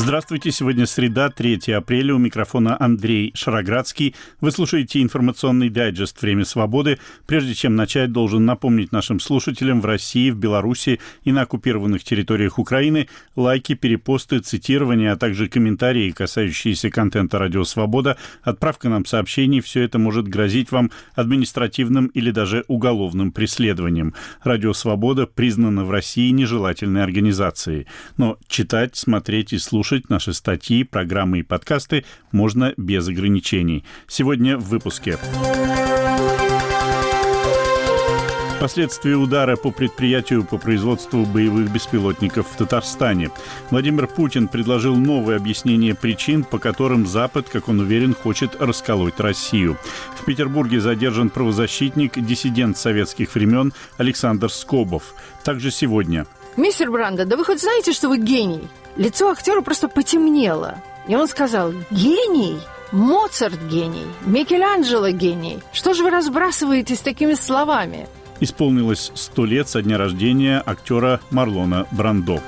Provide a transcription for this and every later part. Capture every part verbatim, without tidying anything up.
Здравствуйте, сегодня среда, третьего апреля, у микрофона Андрей Шароградский. Вы слушаете информационный дайджест «Время свободы». Прежде чем начать, должен напомнить нашим слушателям: в России, в Беларуси и на оккупированных территориях Украины лайки, перепосты, цитирования, а также комментарии, касающиеся контента «Радио Свобода», отправка нам сообщений — все это может грозить вам административным или даже уголовным преследованием. «Радио Свобода» признано в России нежелательной организацией. Но читать, смотреть и слушать наши статьи, программы и подкасты можно без ограничений. Сегодня в выпуске. Последствия удара по предприятию по производству боевых беспилотников в Татарстане. Владимир Путин предложил новое объяснение причин, по которым Запад, как он уверен, хочет расколоть Россию. В Петербурге задержан правозащитник, диссидент советских времен Александр Скобов. Также сегодня. Мистер Брандо, да вы хоть знаете, что вы гений? Лицо актера просто потемнело. И он сказал: гений? Моцарт гений, Микеланджело гений. Что же вы разбрасываетесь такими словами? Исполнилось сто лет со дня рождения актера Марлона Брандо.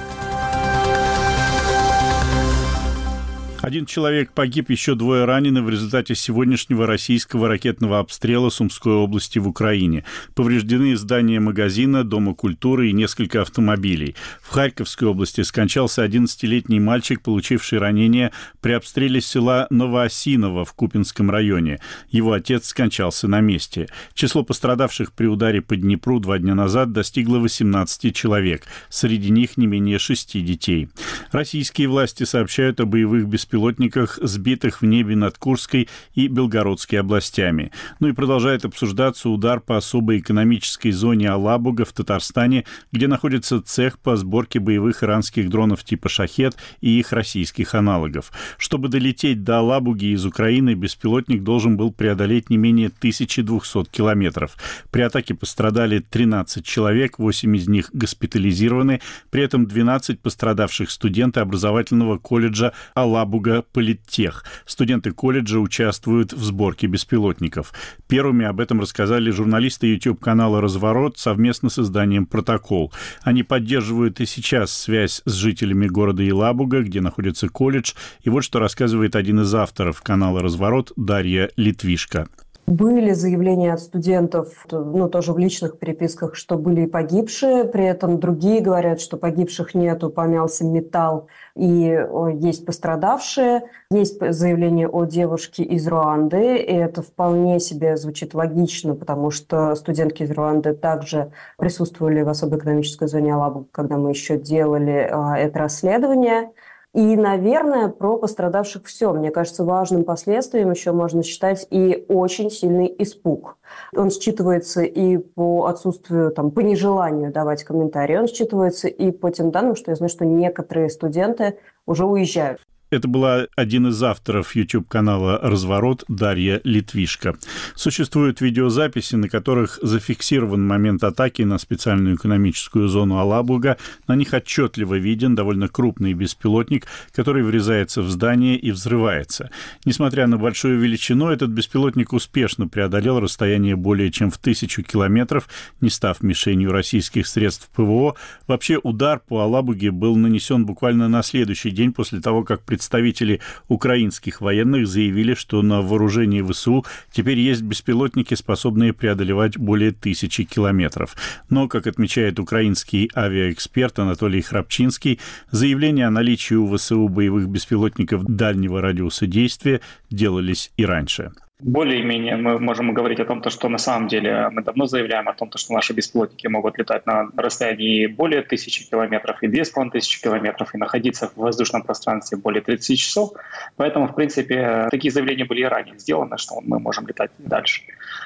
Один человек погиб, еще двое ранены в результате сегодняшнего российского ракетного обстрела Сумской области в Украине. Повреждены здания магазина, Дома культуры и несколько автомобилей. В Харьковской области скончался одиннадцатилетний мальчик, получивший ранение при обстреле села Новоосиново в Купинском районе. Его отец скончался на месте. Число пострадавших при ударе по Днепру два дня назад достигло восемнадцати человек. Среди них не менее шести детей. Российские власти сообщают о боевых беспилотниках, пилотниках, сбитых в небе над Курской и Белгородской областями. Ну и продолжает обсуждаться удар по особой экономической зоне Алабуга в Татарстане, где находится цех по сборке боевых иранских дронов типа «Шахед» и их российских аналогов. Чтобы долететь до Алабуги из Украины, беспилотник должен был преодолеть не менее тысячи двухсот километров. При атаке пострадали тринадцать человек, восемь из них госпитализированы, при этом двенадцать пострадавших студенты образовательного колледжа Алабуга Политтех. Студенты колледжа участвуют в сборке беспилотников. Первыми об этом рассказали журналисты YouTube-канала «Разворот» совместно с изданием «Протокол». Они поддерживают и сейчас связь с жителями города Елабуга, где находится колледж. И вот что рассказывает один из авторов канала «Разворот» Дарья Литвишко. Были заявления от студентов, ну, тоже в личных переписках, что были и погибшие, при этом другие говорят, что погибших нету, помялся металл, и есть пострадавшие. Есть заявление о девушке из Руанды, и это вполне себе звучит логично, потому что студентки из Руанды также присутствовали в особой экономической зоне Алабуга, когда мы еще делали это расследование. И, наверное, про пострадавших все. Мне кажется, важным последствием еще можно считать и очень сильный испуг. Он считывается и по отсутствию, там, по нежеланию давать комментарии. Он считывается и по тем данным, что я знаю, что некоторые студенты уже уезжают. Это была один из авторов YouTube-канала «Разворот» Дарья Литвишко. Существуют видеозаписи, на которых зафиксирован момент атаки на специальную экономическую зону Алабуга. На них отчетливо виден довольно крупный беспилотник, который врезается в здание и взрывается. Несмотря на большую величину, этот беспилотник успешно преодолел расстояние более чем в тысячу километров, не став мишенью российских средств ПВО. Вообще, удар по Алабуге был нанесен буквально на следующий день после того, как представители Представители украинских военных заявили, что на вооружении ВСУ теперь есть беспилотники, способные преодолевать более тысячи километров. Но, как отмечает украинский авиаэксперт Анатолий Храпчинский, заявления о наличии у ВСУ боевых беспилотников дальнего радиуса действия делались и раньше. Более-менее мы можем говорить о том, что на самом деле мы давно заявляем о том, что наши беспилотники могут летать на расстоянии более тысячи километров и две с половиной тысячи километров и находиться в воздушном пространстве более тридцати часов. Поэтому, в принципе, такие заявления были и ранее сделаны, что мы можем летать дальше.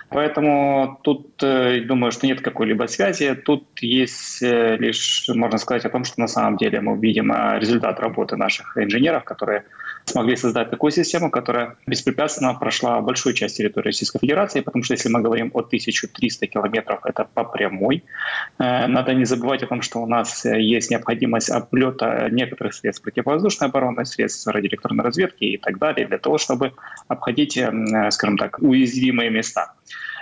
Поэтому тут, думаю, что нет какой-либо связи. Тут есть лишь, можно сказать, о том, что на самом деле мы видим результат работы наших инженеров, которые смогли создать такую систему, которая беспрепятственно прошла большую часть территории Российской Федерации, потому что если мы говорим о тысяче триста километрах, это по прямой. Надо не забывать о том, что у нас есть необходимость облета некоторых средств противовоздушной обороны, средств радиоэлектронной разведки и так далее, для того, чтобы обходить, скажем так, уязвимые места.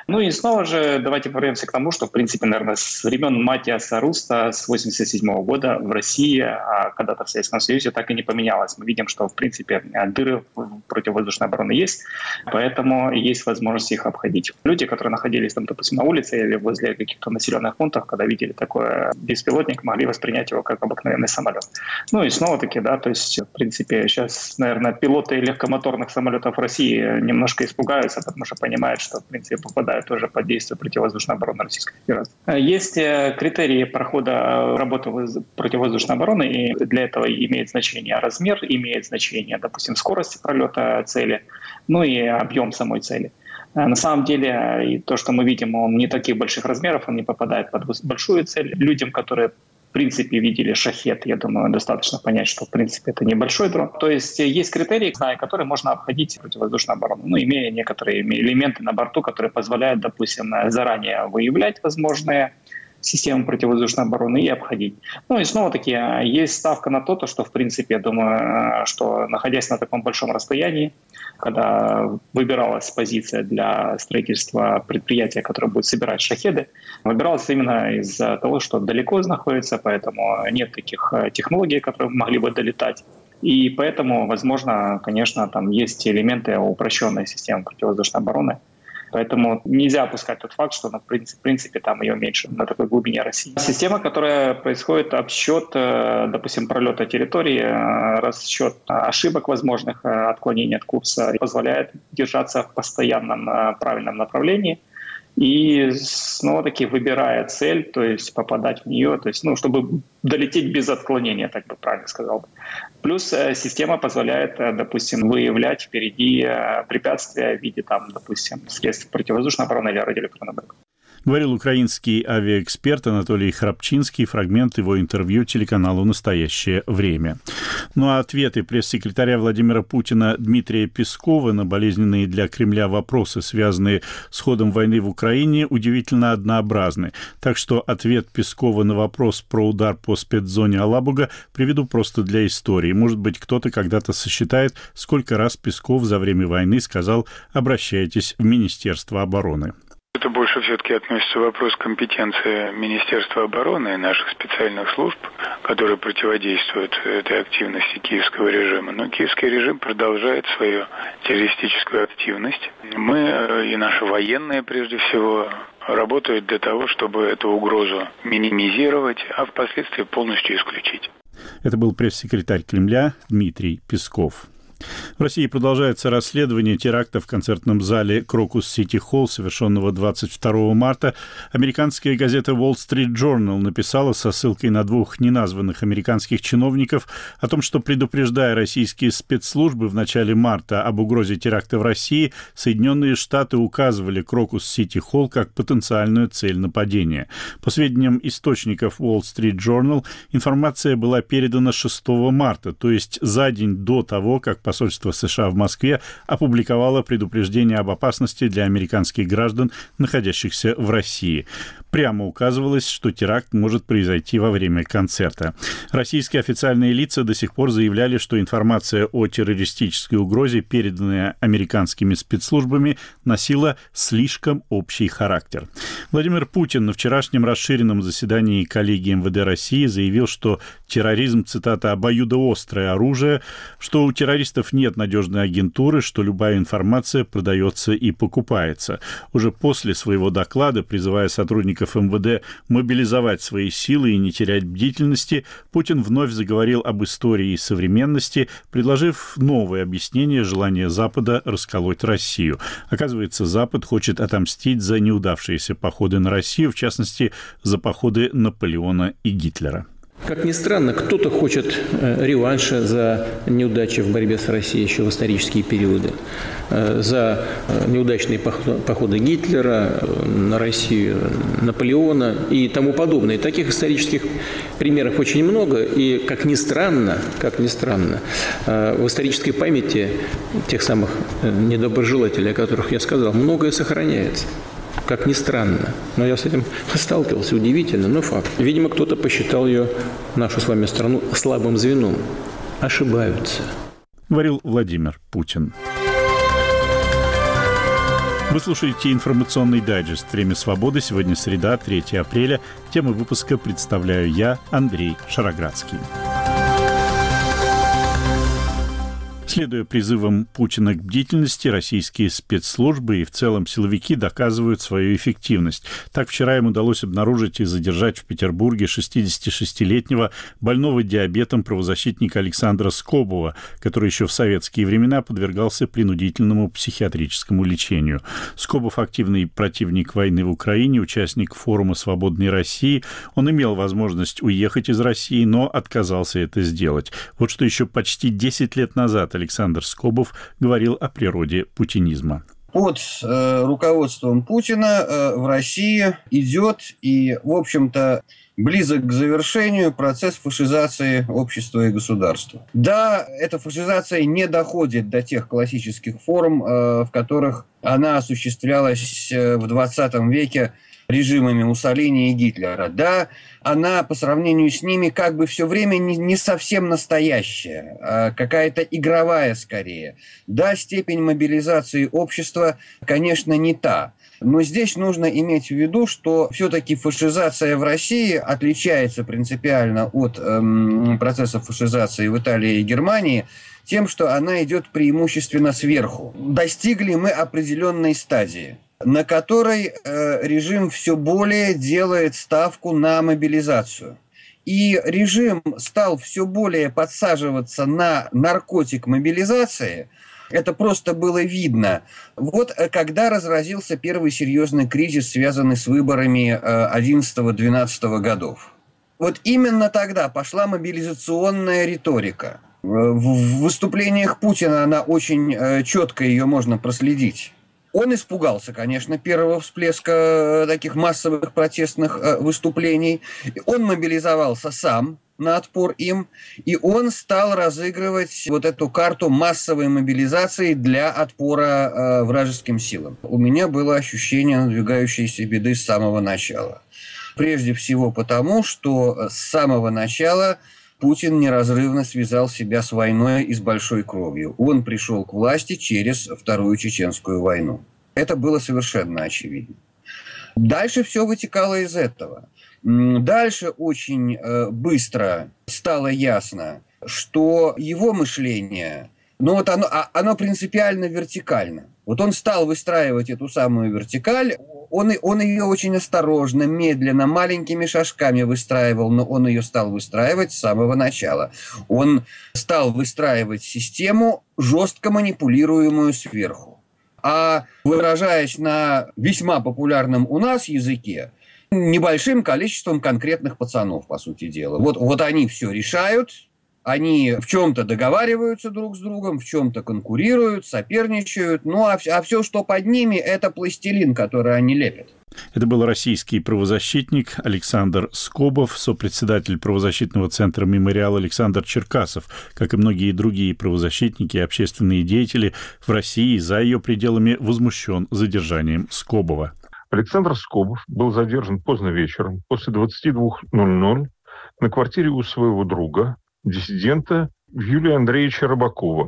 Ну и снова же давайте вернемся к тому, что, в принципе, наверное, с времен Матиаса Руста с восемьдесят седьмого года в России, а когда-то в Советском Союзе, так и не поменялось. Мы видим, что, в принципе, дыры противовоздушной обороны есть, поэтому есть возможность их обходить. Люди, которые находились там, допустим, на улице или возле каких-то населенных пунктов, когда видели такой беспилотник, могли воспринять его как обыкновенный самолет. Ну и снова-таки, да, то есть, в принципе, сейчас, наверное, пилоты легкомоторных самолетов в России немножко испугаются, потому что понимают, что, в принципе, попадают тоже под действие противовоздушной обороны Российской Федерации. Есть критерии прохода работы противовоздушной обороны, и для этого имеет значение размер, имеет значение, допустим, скорость пролета цели, ну и объем самой цели. На самом деле, и то, что мы видим, он не таких больших размеров, он не попадает под большую цель. Людям, которые в принципе видели шахед, я думаю, достаточно понять, что в принципе это небольшой дрон. То есть есть критерии, которые можно обходить противовоздушную оборону, ну, имея некоторые элементы на борту, которые позволяют, допустим, заранее выявлять возможные системы противовоздушной обороны и обходить. Ну и снова-таки есть ставка на то, что, в принципе, я думаю, что находясь на таком большом расстоянии, когда выбиралась позиция для строительства предприятия, которое будет собирать шахеды, выбиралась именно из-за того, что далеко находится, поэтому нет таких технологий, которые могли бы долетать. И поэтому, возможно, конечно, там есть элементы упрощенной системы противовоздушной обороны. Поэтому нельзя опускать тот факт, что, в принципе, в принципе, там ее меньше на такой глубине России. Система, которая происходит обсчет, допустим, пролета территории, расчет ошибок возможных, отклонений от курса, позволяет держаться в постоянном правильном направлении. И снова-таки выбирая цель, то есть попадать в нее, то есть, ну, чтобы долететь без отклонения, так бы правильно сказал бы. Плюс э, система позволяет, э, допустим, выявлять впереди э, препятствия в виде, там, допустим, средств противовоздушной обороны или радиоэлектронной борьбы. Говорил украинский авиаэксперт Анатолий Храпчинский. Фрагмент его интервью телеканалу «Настоящее время». Ну а ответы пресс-секретаря Владимира Путина Дмитрия Пескова на болезненные для Кремля вопросы, связанные с ходом войны в Украине, удивительно однообразны. Так что ответ Пескова на вопрос про удар по спецзоне Алабуга приведу просто для истории. Может быть, кто-то когда-то сосчитает, сколько раз Песков за время войны сказал «обращайтесь в Министерство обороны». Это больше все-таки относится вопрос компетенции Министерства обороны и наших специальных служб, которые противодействуют этой активности киевского режима. Но киевский режим продолжает свою террористическую активность. Мы и наши военные, прежде всего, работают для того, чтобы эту угрозу минимизировать, а впоследствии полностью исключить. Это был пресс-секретарь Кремля Дмитрий Песков. В России продолжается расследование теракта в концертном зале Крокус Сити Холл, совершенного двадцать второго марта. Американская газета Wall Street Journal написала со ссылкой на двух неназванных американских чиновников о том, что, предупреждая российские спецслужбы в начале марта об угрозе теракта в России, Соединенные Штаты указывали Крокус Сити Холл как потенциальную цель нападения. По сведениям источников Wall Street Journal, информация была передана шестого марта, то есть за день до того, как посольство США в Москве опубликовало предупреждение об опасности для американских граждан, находящихся в России. Прямо указывалось, что теракт может произойти во время концерта. Российские официальные лица до сих пор заявляли, что информация о террористической угрозе, переданная американскими спецслужбами, носила слишком общий характер. Владимир Путин на вчерашнем расширенном заседании коллегии эм вэ дэ России заявил, что терроризм, цитата, «обоюдоострое оружие», что у террористов нет надежной агентуры, что любая информация продается и покупается. Уже после своего доклада, призывая сотрудников эм вэ дэ мобилизовать свои силы и не терять бдительности, Путин вновь заговорил об истории и современности, предложив новое объяснение желания Запада расколоть Россию. Оказывается, Запад хочет отомстить за неудавшиеся походы на Россию, в частности, за походы Наполеона и Гитлера. Как ни странно, кто-то хочет реванша за неудачи в борьбе с Россией еще в исторические периоды, за неудачные походы Гитлера на Россию, Наполеона и тому подобное. Таких исторических примеров очень много, и, как ни странно, как ни странно, в исторической памяти тех самых недоброжелателей, о которых я сказал, многое сохраняется. Как ни странно. Но я с этим сталкивался. Удивительно, но факт. Видимо, кто-то посчитал ее, нашу с вами страну, слабым звеном. Ошибаются. Говорил Владимир Путин. Вы слушаете информационный дайджест «Время свободы». Сегодня среда, третьего апреля. Тему выпуска представляю я, Андрей Шароградский. Следуя призывам Путина к бдительности, российские спецслужбы и в целом силовики доказывают свою эффективность. Так, вчера им удалось обнаружить и задержать в Петербурге шестидесятишестилетнего больного диабетом правозащитника Александра Скобова, который еще в советские времена подвергался принудительному психиатрическому лечению. Скобов – активный противник войны в Украине, участник форума «Свободной России». Он имел возможность уехать из России, но отказался это сделать. Вот что еще почти десять лет назад Александр Скобов говорил о природе путинизма. Под э, руководством Путина э, в России идет и, в общем-то, близок к завершению процесс фашизации общества и государства. Да, эта фашизация не доходит до тех классических форм, э, в которых она осуществлялась в двадцатом веке режимами Муссолини и Гитлера. Да, она по сравнению с ними как бы все время не, не совсем настоящая, а какая-то игровая скорее. Да, степень мобилизации общества, конечно, не та. Но здесь нужно иметь в виду, что все-таки фашизация в России отличается принципиально от эм, процесса фашизации в Италии и Германии тем, что она идет преимущественно сверху. Достигли мы определенной стадии, на которой э, режим все более делает ставку на мобилизацию. И режим стал все более подсаживаться на наркотик мобилизации. Это просто было видно. Вот когда разразился первый серьезный кризис, связанный с выборами одиннадцатого-двенадцатого годов. Вот именно тогда пошла мобилизационная риторика. В выступлениях Путина она очень четко, ее можно проследить. Он испугался, конечно, первого всплеска таких массовых протестных выступлений. Он мобилизовался сам на отпор им, и он стал разыгрывать вот эту карту массовой мобилизации для отпора вражеским силам. У меня было ощущение надвигающейся беды с самого начала. Прежде всего потому, что с самого начала Путин неразрывно связал себя с войной и с большой кровью. Он пришел к власти через Вторую Чеченскую войну. Это было совершенно очевидно. Дальше все вытекало из этого. Дальше очень быстро стало ясно, что его мышление, ну вот оно, оно принципиально вертикально. Вот он стал выстраивать эту самую вертикаль, он, он ее очень осторожно, медленно, маленькими шажками выстраивал, но он ее стал выстраивать с самого начала. Он стал выстраивать систему, жестко манипулируемую сверху. А выражаясь на весьма популярном у нас языке, небольшим количеством конкретных пацанов, по сути дела. Вот, вот они все решают, они в чем-то договариваются друг с другом, в чем-то конкурируют, соперничают. Ну, а, а все, что под ними, это пластилин, который они лепят. Это был российский правозащитник Александр Скобов, сопредседатель правозащитного центра «Мемориал» Александр Черкасов. Как и многие другие правозащитники и общественные деятели, в России за ее пределами возмущен задержанием Скобова. Александр Скобов был задержан поздно вечером, после двадцати двух ноль-ноль, на квартире у своего друга, диссидента Юрия Андреевича Рыбакова.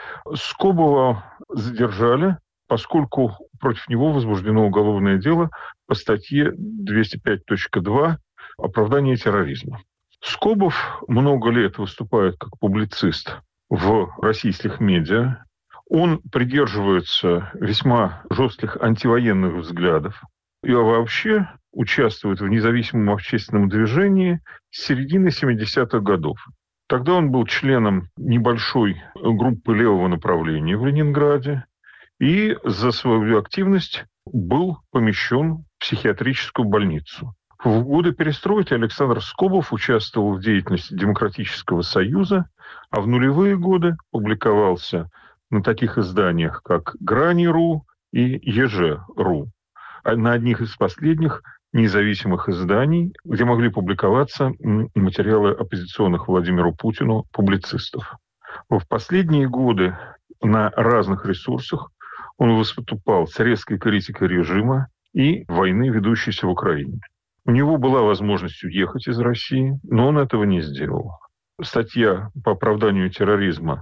Скобова задержали, поскольку против него возбуждено уголовное дело по статье двести пять точка два «Оправдание терроризма». Скобов много лет выступает как публицист в российских медиа. Он придерживается весьма жестких антивоенных взглядов и вообще участвует в независимом общественном движении с середины семидесятых годов. Тогда он был членом небольшой группы левого направления в Ленинграде и за свою активность был помещен в психиатрическую больницу. В годы перестройки Александр Скобов участвовал в деятельности Демократического союза, а в нулевые годы публиковался на таких изданиях, как «Грани.ру» и «Еже.ру». А на одних из последних независимых изданий, где могли публиковаться материалы оппозиционных Владимиру Путину публицистов. В последние годы на разных ресурсах он выступал с резкой критикой режима и войны, ведущейся в Украине. У него была возможность уехать из России, но он этого не сделал. Статья по оправданию терроризма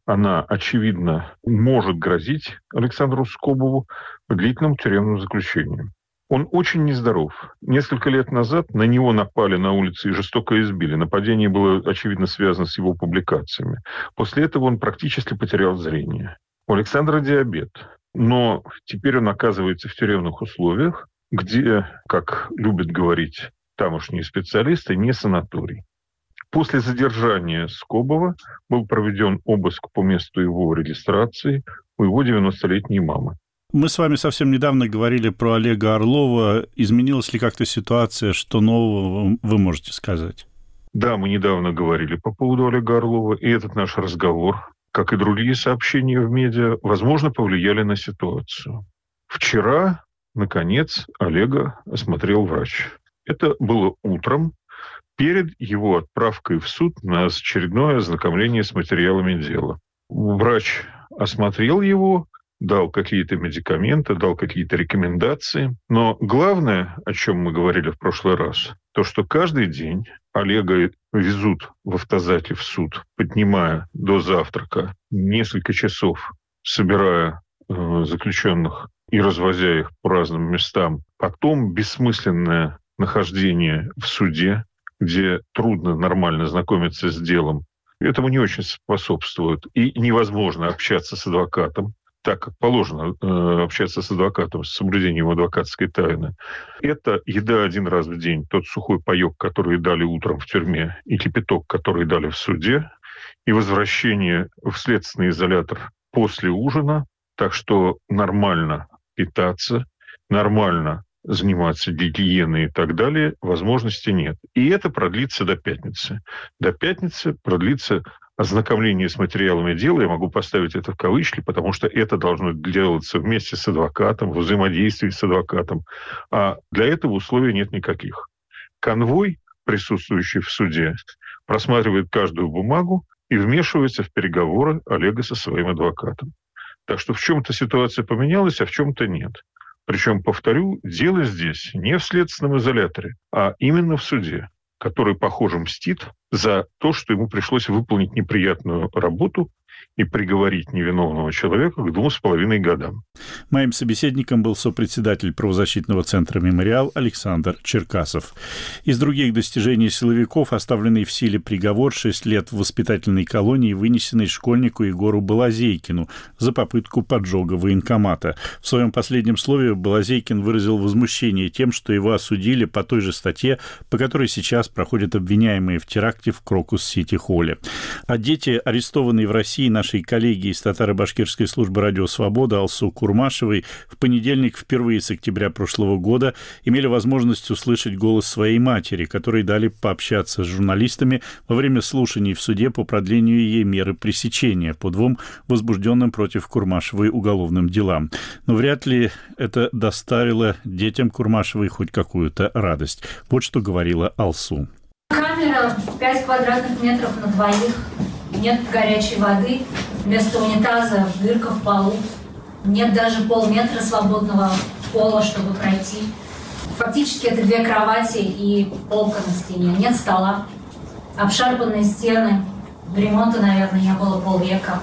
она, очевидно, может грозить Александру Скобову длительным тюремным заключением. Он очень нездоров. Несколько лет назад на него напали на улице и жестоко избили. Нападение было, очевидно, связано с его публикациями. После этого он практически потерял зрение. У Александра диабет. Но теперь он оказывается в тюремных условиях, где, как любят говорить тамошние специалисты, не санаторий. После задержания Скобова был проведен обыск по месту его регистрации у его девяностолетней мамы. Мы с вами совсем недавно говорили про Олега Орлова. Изменилась ли как-то ситуация? Что нового вы можете сказать? Да, мы недавно говорили по поводу Олега Орлова, и этот наш разговор, как и другие сообщения в медиа, возможно, повлияли на ситуацию. Вчера, наконец, Олега осмотрел врач. Это было утром, перед его отправкой в суд на очередное ознакомление с материалами дела. Врач осмотрел его, дал какие-то медикаменты, дал какие-то рекомендации. Но главное, о чем мы говорили в прошлый раз, то, что каждый день Олега везут в автозаке в суд, поднимая до завтрака несколько часов, собирая э, заключенных и развозя их по разным местам. Потом бессмысленное нахождение в суде, где трудно нормально знакомиться с делом. Этому не очень способствует. И невозможно общаться с адвокатом, так как положено э, общаться с адвокатом с соблюдением адвокатской тайны. Это еда один раз в день, тот сухой паёк, который дали утром в тюрьме, и кипяток, который дали в суде, и возвращение в следственный изолятор после ужина. Так что нормально питаться, нормально заниматься гигиеной и так далее, возможности нет. И это продлится до пятницы. До пятницы продлится ознакомление с материалами дела, я могу поставить это в кавычки, потому что это должно делаться вместе с адвокатом, в взаимодействии с адвокатом. А для этого условий нет никаких. Конвой, присутствующий в суде, просматривает каждую бумагу и вмешивается в переговоры Олега со своим адвокатом. Так что в чем-то ситуация поменялась, а в чем-то нет. Причем, повторю, дело здесь не в следственном изоляторе, а именно в суде, который, похоже, мстит за то, что ему пришлось выполнить неприятную работу и приговорить невиновного человека к двум с половиной годам. Моим собеседником был сопредседатель правозащитного центра «Мемориал» Александр Черкасов. Из других достижений силовиков оставленный в силе приговор шесть лет в воспитательной колонии, вынесенный школьнику Егору Балазейкину за попытку поджога военкомата. В своем последнем слове Балазейкин выразил возмущение тем, что его осудили по той же статье, по которой сейчас проходят обвиняемые в теракте в Крокус-Сити-Холле. А дети, арестованные в России нашей коллеги из татаро-башкирской службы «Радио Свобода» Алсу Курмашевой, в понедельник впервые с октября прошлого года имели возможность услышать голос своей матери, которой дали пообщаться с журналистами во время слушаний в суде по продлению ей меры пресечения по двум возбужденным против Курмашевой уголовным делам. Но вряд ли это доставило детям Курмашевой хоть какую-то радость. Вот что говорила Алсу. Камера пять квадратных метров на двоих. Нет горячей воды, вместо унитаза дырка в полу. Нет даже полметра свободного пола, чтобы пройти. Фактически это две кровати и полка на стене. Нет стола. Обшарпанные стены. Ремонта, наверное, не было полвека.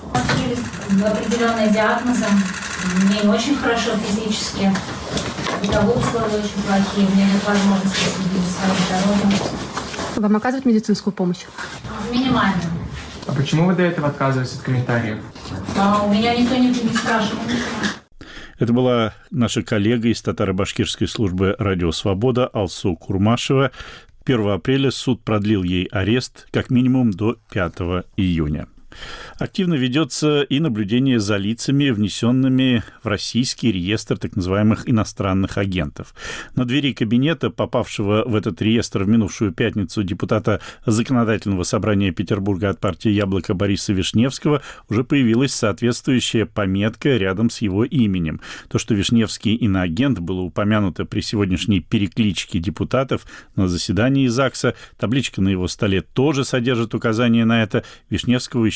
Определенные диагнозы. Мне не очень хорошо физически. Бытовые условия очень плохие. У меня нет возможности следить за своим здоровьем. Вам оказывают медицинскую помощь? Минимальную. А почему вы до этого отказываетесь от комментариев? А у меня никто не, не спрашивал. Это была наша коллега из татаро-башкирской службы «Радио Свобода» Алсу Курмашева. первого апреля суд продлил ей арест как минимум до пятого июня. Активно ведется и наблюдение за лицами, внесенными в российский реестр так называемых иностранных агентов. На двери кабинета, попавшего в этот реестр в минувшую пятницу депутата Законодательного собрания Петербурга от партии «Яблоко» Бориса Вишневского, уже появилась соответствующая пометка рядом с его именем. То, что Вишневский иноагент было упомянуто при сегодняшней перекличке депутатов на заседании ЗАГСа, табличка на его столе тоже содержит указание на это. Вишневского еще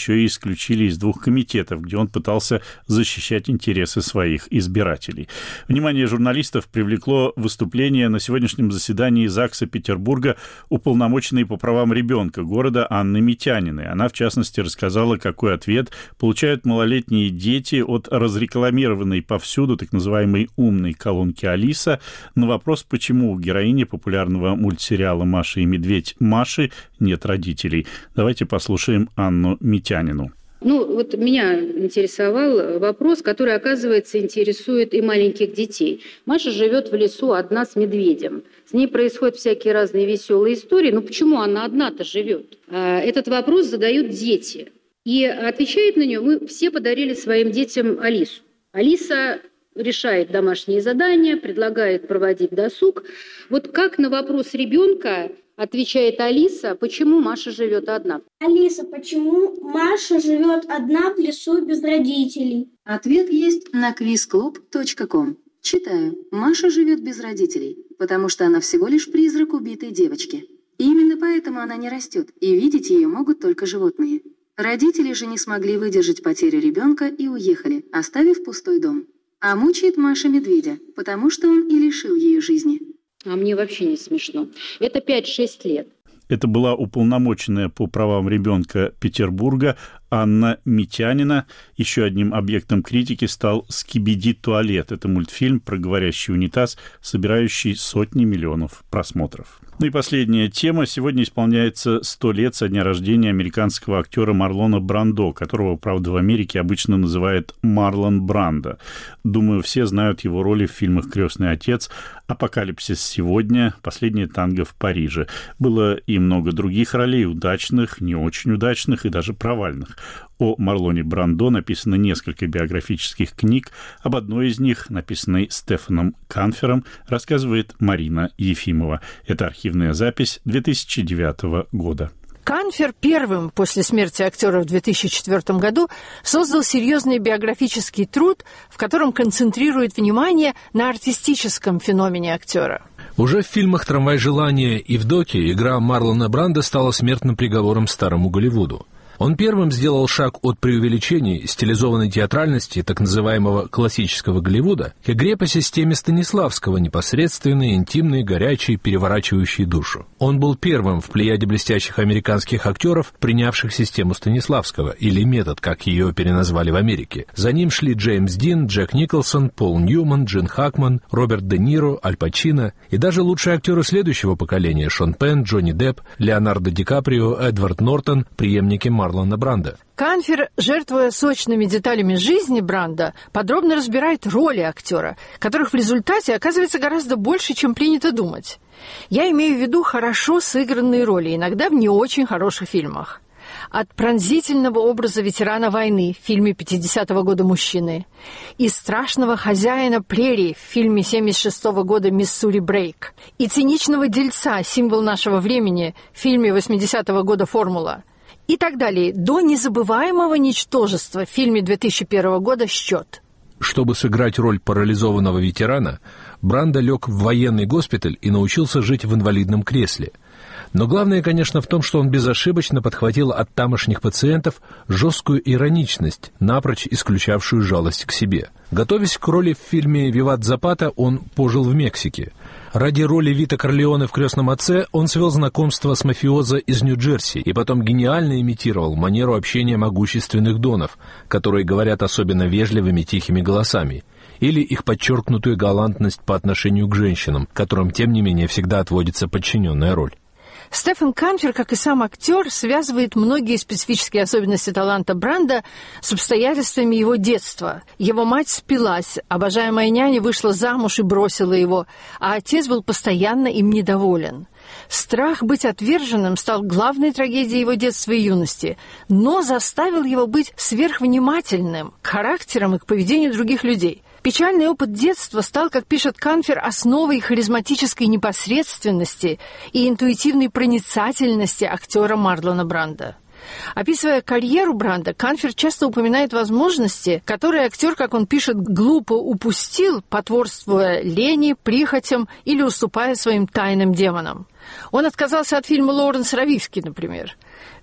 еще и исключили из двух комитетов, где он пытался защищать интересы своих избирателей. Внимание журналистов привлекло выступление на сегодняшнем заседании ЗАГСа Петербурга уполномоченной по правам ребенка города Анны Митяниной. Она, в частности, рассказала, какой ответ получают малолетние дети от разрекламированной повсюду так называемой умной колонки Алиса на вопрос, почему у героини популярного мультсериала «Маша и медведь» Маши нет родителей. Давайте послушаем Анну Митянину. Ну, вот меня интересовал вопрос, который, оказывается, интересует и маленьких детей. Маша живет в лесу одна с медведем. С ней происходят всякие разные веселые истории. Но почему она одна-то живет? Этот вопрос задают дети. И отвечает на него, мы все подарили своим детям Алису. Алиса решает домашние задания, предлагает проводить досуг. Вот как на вопрос ребенка отвечает Алиса, почему Маша живет одна? Алиса, почему Маша живет одна в лесу без родителей? Ответ есть на квиз клуб точка ком. Читаю. Маша живет без родителей, потому что она всего лишь призрак убитой девочки. И именно поэтому она не растет, и видеть ее могут только животные. Родители же не смогли выдержать потерю ребенка и уехали, оставив пустой дом. А мучает Маша медведя, потому что он и лишил ее жизни. А мне вообще не смешно. Это пять-шесть лет. Это была уполномоченная по правам ребенка Петербурга Анна Митянина. Еще одним объектом критики стал «Скибиди туалет». Это мультфильм про говорящий унитаз, собирающий сотни миллионов просмотров. Ну и последняя тема. Сегодня исполняется сто лет со дня рождения американского актера Марлона Брандо, которого, правда, в Америке обычно называют Марлон Брандо. Думаю, все знают его роли в фильмах «Крестный отец», «Апокалипсис сегодня», «Последнее танго в Париже». Было и много других ролей, удачных, не очень удачных и даже провальных. О Марлоне Брандо написано несколько биографических книг. Об одной из них, написанной Стефаном Канфером, рассказывает Марина Ефимова. Это архивная запись две тысячи девятого года. Канфер первым после смерти актера в две тысячи четвёртом году создал серьезный биографический труд, в котором концентрирует внимание на артистическом феномене актера. Уже в фильмах «Трамвай желания» и в «Доке» игра Марлона Брандо стала смертным приговором старому Голливуду. Он первым сделал шаг от преувеличений, стилизованной театральности так называемого классического Голливуда к игре по системе Станиславского, непосредственной, интимной, горячей, переворачивающей душу. Он был первым в плеяде блестящих американских актеров, принявших систему Станиславского, или метод, как ее переназвали в Америке. За ним шли Джеймс Дин, Джек Николсон, Пол Ньюман, Джин Хакман, Роберт Де Ниро, Аль Пачино и даже лучшие актеры следующего поколения — Шон Пенн, Джонни Депп, Леонардо Ди Каприо, Эдвард Нортон, преемники Марлона Брандо. Канфер, жертвуя сочными деталями жизни Брандо, подробно разбирает роли актера, которых в результате оказывается гораздо больше, чем принято думать. Я имею в виду хорошо сыгранные роли, иногда в не очень хороших фильмах. От пронзительного образа ветерана войны в фильме пятидесятого года «Мужчины» и страшного хозяина прерий в фильме семьдесят шестого года «Миссури Брейк» и циничного дельца, символ нашего времени, в фильме восьмидесятого года «Формула» и так далее, до незабываемого ничтожества в фильме две тысячи первого года «Счет». Чтобы сыграть роль парализованного ветерана, Брандо лег в военный госпиталь и научился жить в инвалидном кресле. Но главное, конечно, в том, что он безошибочно подхватил от тамошних пациентов жесткую ироничность, напрочь исключавшую жалость к себе. Готовясь к роли в фильме «Виват Запата», он пожил в Мексике. Ради роли Вита Корлеоне в «Крестном отце» он свел знакомство с мафиозо из Нью-Джерси и потом гениально имитировал манеру общения могущественных донов, которые говорят особенно вежливыми тихими голосами, или их подчеркнутую галантность по отношению к женщинам, которым, тем не менее, всегда отводится подчиненная роль. Стефан Канфер, как и сам актер, связывает многие специфические особенности таланта Брандо с обстоятельствами его детства. Его мать спилась, обожаемая няня вышла замуж и бросила его, а отец был постоянно им недоволен. Страх быть отверженным стал главной трагедией его детства и юности, но заставил его быть сверхвнимательным к характерам и к поведению других людей. Печальный опыт детства стал, как пишет Канфер, основой харизматической непосредственности и интуитивной проницательности актера Марлона Брандо. Описывая карьеру Брандо, Канфер часто упоминает возможности, которые актер, как он пишет, глупо упустил, потворствуя лени, прихотям или уступая своим тайным демонам. Он отказался от фильма «Лоуренс Рависки», например.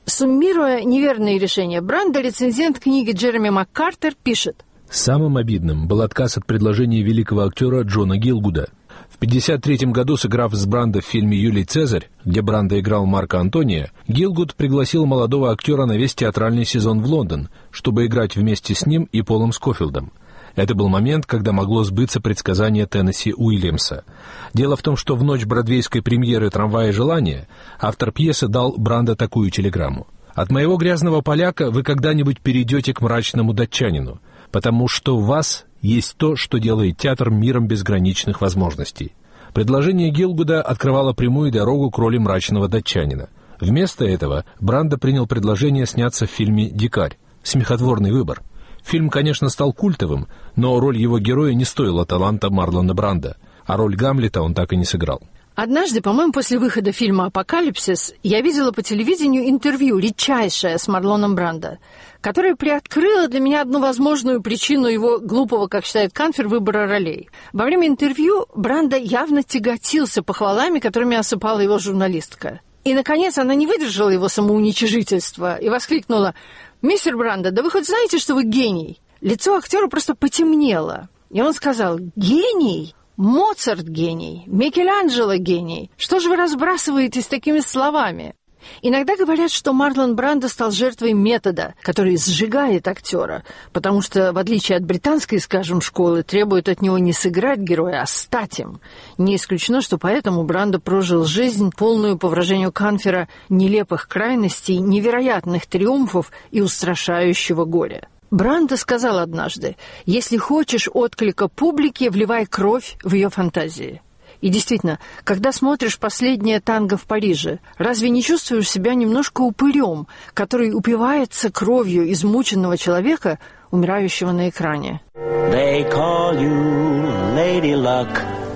Суммируя неверные решения Бранда, рецензент книги Джереми МакКартер пишет: Самым обидным был отказ от предложения великого актера Джона Гилгуда. В пятьдесят третьем году, сыграв с Брандо в фильме «Юлий Цезарь», где Брандо играл Марка Антония, Гилгуд пригласил молодого актера на весь театральный сезон в Лондон, чтобы играть вместе с ним и Полом Скофилдом. Это был момент, когда могло сбыться предсказание Теннесси Уильямса. Дело в том, что в ночь бродвейской премьеры «Трамвая желания» автор пьесы дал Брандо такую телеграмму: «От моего грязного поляка вы когда-нибудь перейдете к мрачному датчанину, потому что в вас есть то, что делает театр миром безграничных возможностей». Предложение Гилгуда открывало прямую дорогу к роли мрачного датчанина. Вместо этого Брандо принял предложение сняться в фильме «Дикарь». Смехотворный выбор. Фильм, конечно, стал культовым, но роль его героя не стоила таланта Марлона Брандо, а роль Гамлета он так и не сыграл. Однажды, по-моему, после выхода фильма «Апокалипсис», я видела по телевидению интервью редчайшее с Марлоном Брандо, которое приоткрыло для меня одну возможную причину его глупого, как считает Канфер, выбора ролей. Во время интервью Брандо явно тяготился похвалами, которыми осыпала его журналистка. И, наконец, она не выдержала его самоуничижительства и воскликнула: «Мистер Брандо, да вы хоть знаете, что вы гений?» Лицо актера просто потемнело. И он сказал: «Гений? Моцарт гений, Микеланджело гений. Что же вы разбрасываетесь такими словами?» Иногда говорят, что Марлон Брандо стал жертвой метода, который сжигает актера, потому что, в отличие от британской, скажем, школы, требует от него не сыграть героя, а стать им. Не исключено, что поэтому Брандо прожил жизнь, полную, по выражению Канфера, нелепых крайностей, невероятных триумфов и устрашающего горя. Брандо сказал однажды: «Если хочешь отклика публики, вливай кровь в ее фантазии». И действительно, когда смотришь «Последнее танго в Париже», разве не чувствуешь себя немножко упырем, который упивается кровью измученного человека, умирающего на экране? They call you Lady Luck,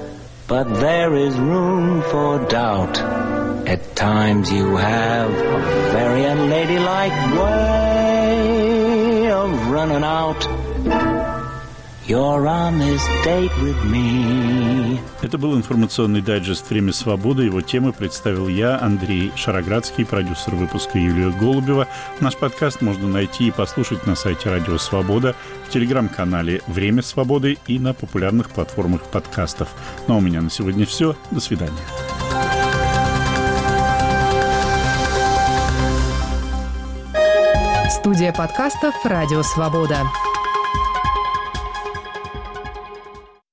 but there is room for doubt. At times you have a very unladylike way of running out. You're on this date with me. Это был информационный дайджест «Время свободы». Его темы представил я, Андрей Шароградский, продюсер выпуска Юлия Голубева. Наш подкаст можно найти и послушать на сайте Радио Свобода, в телеграм-канале «Время свободы» и на популярных платформах подкастов. Ну а у меня на сегодня все. До свидания. Студия подкастов «Радио Свобода».